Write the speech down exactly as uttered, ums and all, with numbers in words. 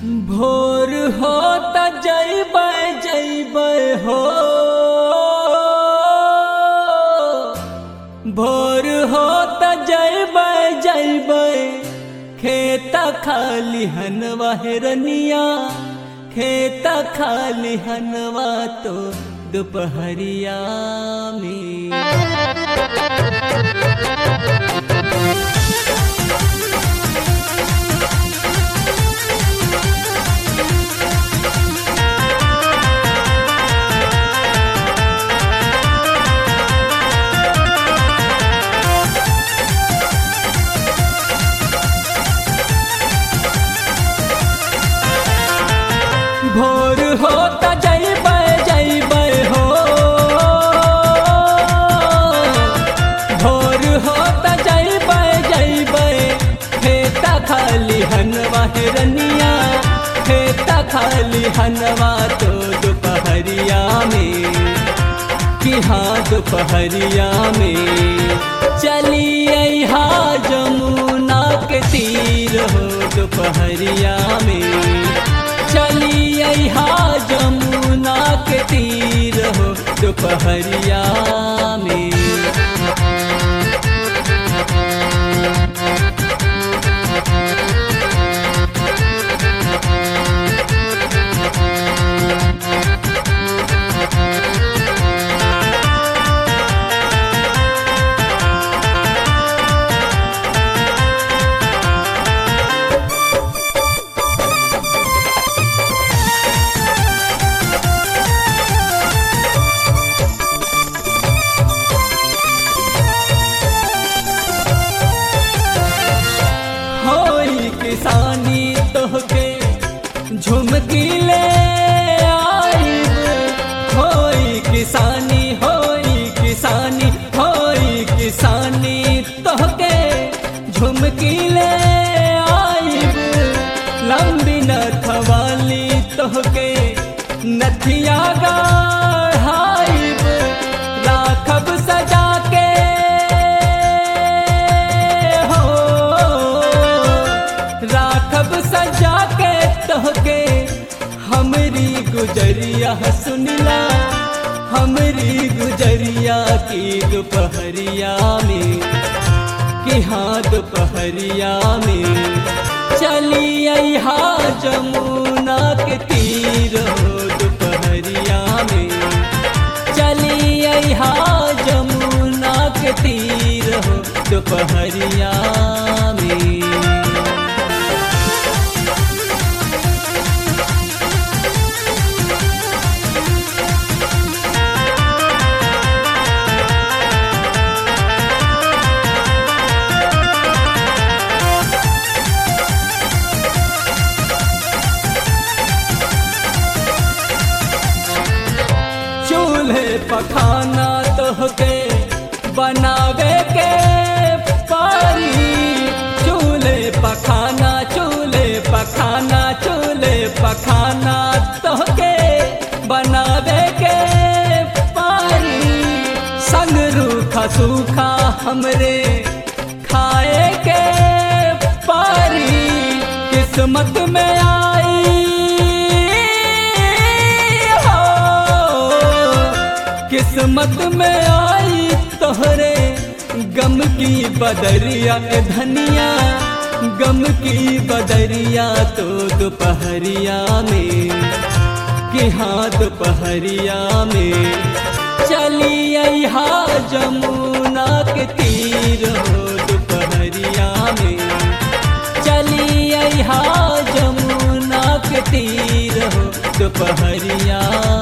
भोर होता जइबै जइबै हो, भोर होता जइबै जइबै खेता खाली हनवा हिरनिया, खेता खाली हनवा तो दोपहरिया में। भोर होता जइबै जइबै हो, भोर होता जइबै जइबै खेता खाली हनवा हिरनिया, खेता खाली हनवा तो दोपहरिया में कि हाँ दोपहरिया में। चली अइहा जमुना के तीर हो दोपहरिया में, चली अइहा जमुना के तीर हो दोपहरिया में। किसानी तोहके झुमकी ले आइब, होई किसानी होई किसानी होई किसानी तोहके झुमकी ले आइब। लंबी नथवाली तोहके नथिया गढ़ाइब, राखब सजा के राखब सजा के तोहके। हमरी गुजरिया सुनिला, हमरी गुजरिया की दोपहरिया में कि हाँ दोपहरिया में। चली अइहा जमुना के तीर हो दोपहरिया में, चली अइहा जमुना के तीर हो दोपहरिया में। चूल्हे पखाना तोहके बनावे के पारी, चूल्हे पखाना चूल्हे पखाना चूल्हे पखाना तोहके बनावे के पारी। संग रूखा सूखा हमरे खाए के पारी, किस्मत में आई किस्मत में आई तोहरे गम की बदरिया धनिया, गम की बदरिया तो दोपहरिया में कि हाँ दोपहरिया में। चली अइहा जमुना के तीर हो दोपहरिया में, चली अइहा जमुना के तीर हो दोपहरिया